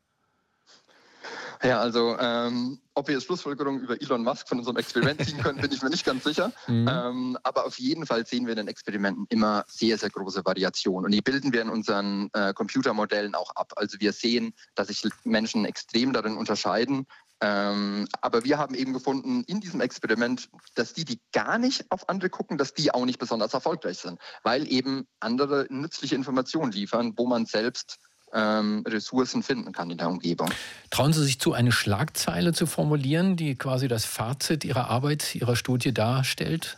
Ja, also ähm, ob wir jetzt Schlussfolgerungen über Elon Musk von unserem Experiment ziehen können, bin ich mir nicht ganz sicher. Mhm. Ähm, aber auf jeden Fall sehen wir in den Experimenten immer sehr, sehr große Variationen. Und die bilden wir in unseren äh, Computermodellen auch ab. Also wir sehen, dass sich Menschen extrem darin unterscheiden. Ähm, aber wir haben eben gefunden in diesem Experiment, dass die, die gar nicht auf andere gucken, dass die auch nicht besonders erfolgreich sind. Weil eben andere nützliche Informationen liefern, wo man selbst Ähm, Ressourcen finden kann in der Umgebung. Trauen Sie sich zu, eine Schlagzeile zu formulieren, die quasi das Fazit Ihrer Arbeit, Ihrer Studie darstellt?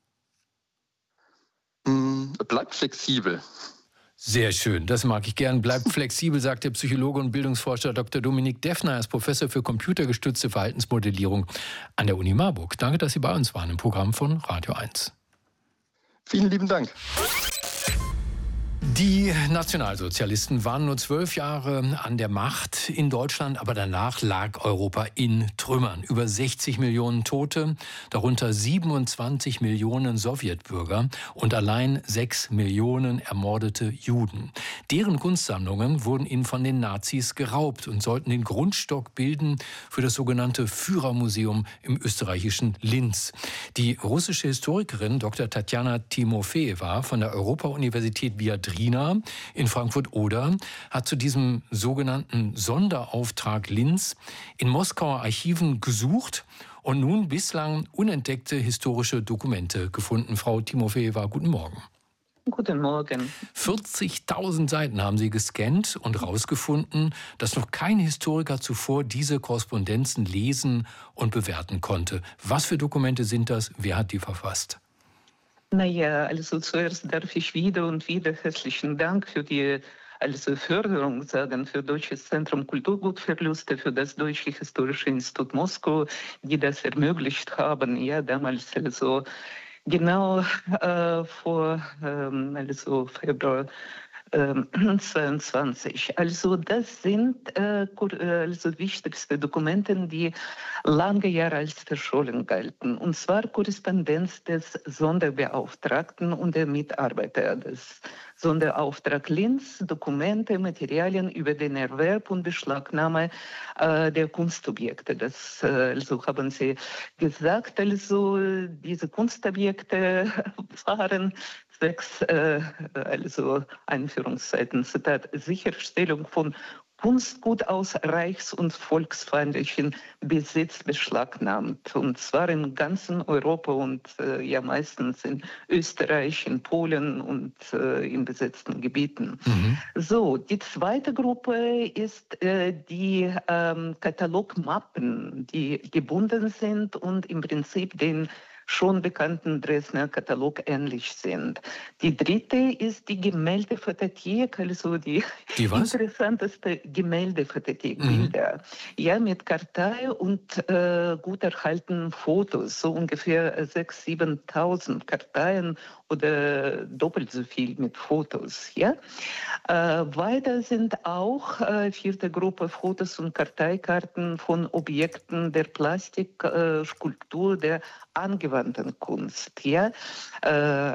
Mm, bleibt flexibel. Sehr schön, das mag ich gern. Bleibt flexibel, sagt der Psychologe und Bildungsforscher Doktor Dominik Deffner. Er ist Professor für computergestützte Verhaltensmodellierung an der Uni Marburg. Danke, dass Sie bei uns waren im Programm von Radio eins. Vielen lieben Dank. Die Nationalsozialisten waren nur zwölf Jahre an der Macht in Deutschland, aber danach lag Europa in Trümmern. Über sechzig Millionen Tote, darunter siebenundzwanzig Millionen Sowjetbürger und allein sechs Millionen ermordete Juden. Deren Kunstsammlungen wurden ihnen von den Nazis geraubt und sollten den Grundstock bilden für das sogenannte Führermuseum im österreichischen Linz. Die russische Historikerin Doktor Tatjana Timofejewa von der Europa-Universität Viadrina in Frankfurt-Oder hat zu diesem sogenannten Sonderauftrag Linz in Moskauer Archiven gesucht und nun bislang unentdeckte historische Dokumente gefunden. Frau Timofejewa, guten Morgen. Guten Morgen. vierzigtausend Seiten haben Sie gescannt und herausgefunden, dass noch kein Historiker zuvor diese Korrespondenzen lesen und bewerten konnte. Was für Dokumente sind das? Wer hat die verfasst? Naja, also zuerst darf ich wieder und wieder herzlichen Dank für die also Förderung sagen, für Deutsches Zentrum Kulturgutverluste, für das Deutsche Historische Institut Moskau, die das ermöglicht haben, ja, damals also genau äh, vor ähm, also Februar zweiundzwanzig. Also das sind äh, also wichtigste Dokumente, die lange Jahre als verschollen galten. Und zwar Korrespondenz des Sonderbeauftragten und der Mitarbeiter des Sonderauftrag Linz, Dokumente, Materialien über den Erwerb und Beschlagnahme äh, der Kunstobjekte. Das äh, also haben Sie gesagt. Also diese Kunstobjekte waren sechs, äh, also Einführungszeiten, Zitat, Sicherstellung von Kunstgut aus reichs- und volksfeindlichen Besitz beschlagnahmt. Und zwar in ganzen Europa und äh, ja meistens in Österreich, in Polen und äh, in besetzten Gebieten. Mhm. So, die zweite Gruppe ist äh, die ähm, Katalogmappen, die gebunden sind und im Prinzip den schon bekannten Dresdner Katalog ähnlich sind. Die dritte ist die Gemäldephotothek, also die, die interessanteste Gemäldephotothek, mhm. Bilder. Ja, mit Kartei und äh, gut erhaltenen Fotos, so ungefähr sechstausend, siebentausend Karteien oder doppelt so viel mit Fotos. Ja? Äh, weiter sind auch äh, vierte Gruppe Fotos und Karteikarten von Objekten der Plastik, äh, Skulptur, der angewandten Kunst, ja, äh,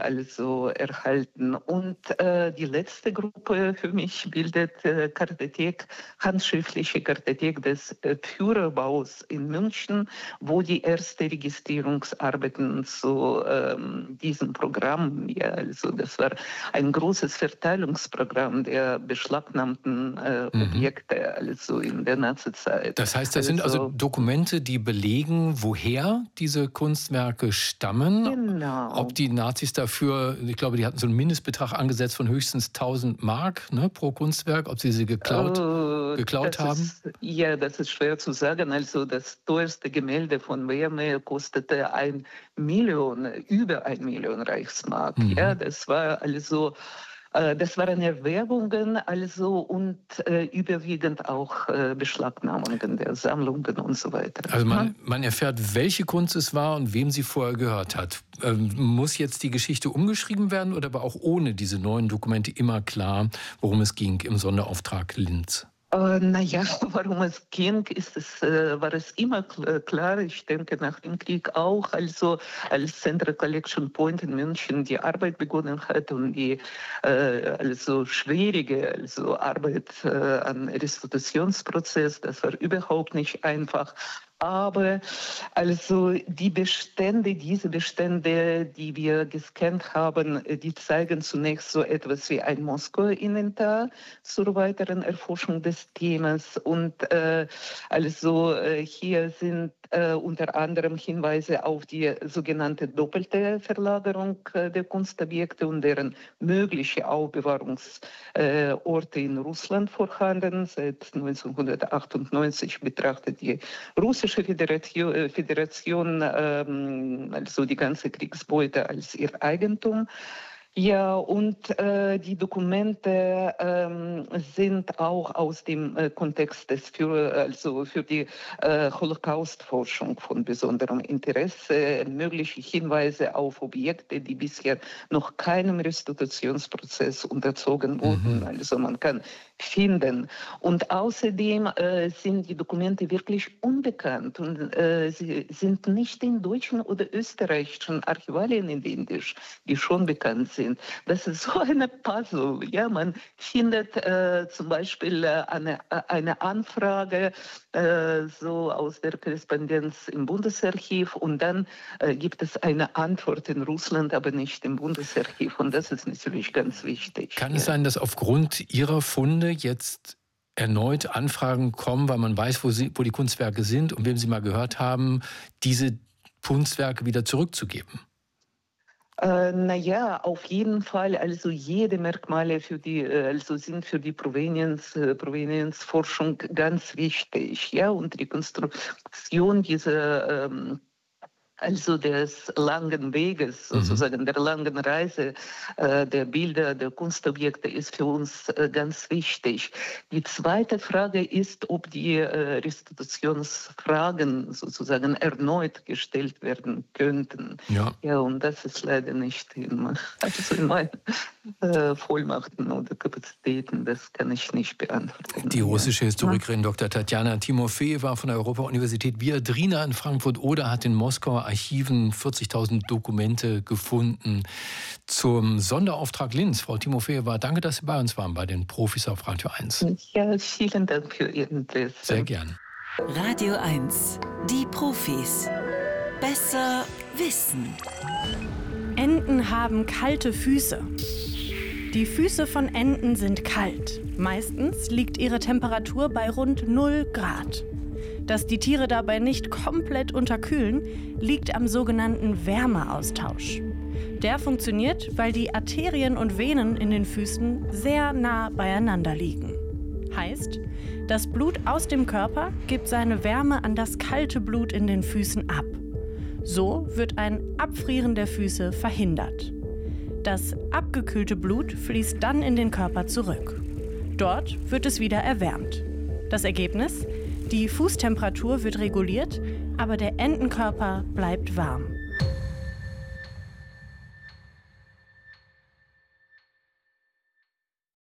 also erhalten. Und äh, die letzte Gruppe für mich bildet äh, Kartothek, handschriftliche Kartothek des äh, Führerbaus in München, wo die erste Registrierungsarbeiten zu ähm, diesem Programm, ja, also das war ein großes Verteilungsprogramm der beschlagnahmten äh, mhm. Objekte, also in der Nazizeit. Das heißt, das also, sind also Dokumente, die belegen, woher diese Kunst Werke stammen. Genau. Ob die Nazis dafür, ich glaube, die hatten so einen Mindestbetrag angesetzt von höchstens tausend Mark, ne, pro Kunstwerk, ob sie sie geklaut, uh, geklaut haben? Ist, ja, das ist schwer zu sagen. Also das teuerste Gemälde von Vermeer kostete ein Million, über ein Million Reichsmark. Mhm. Ja, das war also Das waren Erwerbungen also und äh, überwiegend auch äh, Beschlagnahmungen der Sammlungen und so weiter. Also man, man erfährt, welche Kunst es war und wem sie vorher gehört hat. Ähm, muss jetzt die Geschichte umgeschrieben werden oder war auch ohne diese neuen Dokumente immer klar, worum es ging im Sonderauftrag Linz? Äh, naja, warum es ging, ist es, äh, war es immer kl- klar. Ich denke, nach dem Krieg auch. Also als Central Collection Point in München die Arbeit begonnen hat und die äh, also schwierige also Arbeit äh, an Restitutionsprozess, das war überhaupt nicht einfach. Aber also die Bestände, diese Bestände, die wir gescannt haben, die zeigen zunächst so etwas wie ein Moskau-Inventar zur weiteren Erforschung des Themas. Und äh, also äh, hier sind äh, unter anderem Hinweise auf die sogenannte doppelte Verlagerung äh, der Kunstobjekte und deren mögliche Aufbewahrungsorte äh, in Russland vorhanden. Seit neunzehnhundertachtundneunzig betrachtet die russische Föderation, Föderation ähm, also die ganze Kriegsbeute als ihr Eigentum. Ja, und äh, die Dokumente ähm, sind auch aus dem äh, Kontext des für, also für die äh, Holocaust-Forschung von besonderem Interesse, mögliche Hinweise auf Objekte, die bisher noch keinem Restitutionsprozess unterzogen wurden. Mhm. Also man kann finden. Und außerdem äh, sind die Dokumente wirklich unbekannt und äh, sie sind nicht in deutschen oder österreichischen Archivalien identisch, die schon bekannt sind. Das ist so eine Puzzle. Ja, man findet äh, zum Beispiel äh, eine, eine Anfrage äh, so aus der Korrespondenz im Bundesarchiv und dann äh, gibt es eine Antwort in Russland, aber nicht im Bundesarchiv. Und das ist natürlich ganz wichtig. Kann ja. es sein, dass aufgrund Ihrer Funde jetzt erneut Anfragen kommen, weil man weiß, wo, sie, wo die Kunstwerke sind und wem Sie mal gehört haben, diese Kunstwerke wieder zurückzugeben? Äh, naja, auf jeden Fall. Also jede Merkmale für die, also sind für die Provenienz, äh, Provenienzforschung ganz wichtig. Ja, und die Rekonstruktion dieser ähm, also des langen Weges, sozusagen mhm. der langen Reise äh, der Bilder, der Kunstobjekte ist für uns äh, ganz wichtig. Die zweite Frage ist, ob die äh, Restitutionsfragen sozusagen erneut gestellt werden könnten. Ja, ja und das ist leider nicht in, also in meinen äh, Vollmachten oder Kapazitäten, das kann ich nicht beantworten. Die russische Historikerin Doktor Tatjana Timofejewa von der Europa-Universität Viadrina in Frankfurt-Oder hat in Moskau Archiven vierzigtausend Dokumente gefunden zum Sonderauftrag Linz. Frau Timofejewa, danke, dass Sie bei uns waren, bei den Profis auf Radio eins. Ja, vielen Dank für Ihr Interesse. Sehr gern. Radio eins, die Profis. Besser wissen. Enten haben kalte Füße. Die Füße von Enten sind kalt. Meistens liegt ihre Temperatur bei rund null Grad. Dass die Tiere dabei nicht komplett unterkühlen, liegt am sogenannten Wärmeaustausch. Der funktioniert, weil die Arterien und Venen in den Füßen sehr nah beieinander liegen. Heißt, das Blut aus dem Körper gibt seine Wärme an das kalte Blut in den Füßen ab. So wird ein Abfrieren der Füße verhindert. Das abgekühlte Blut fließt dann in den Körper zurück. Dort wird es wieder erwärmt. Das Ergebnis? Die Fußtemperatur wird reguliert, aber der Entenkörper bleibt warm.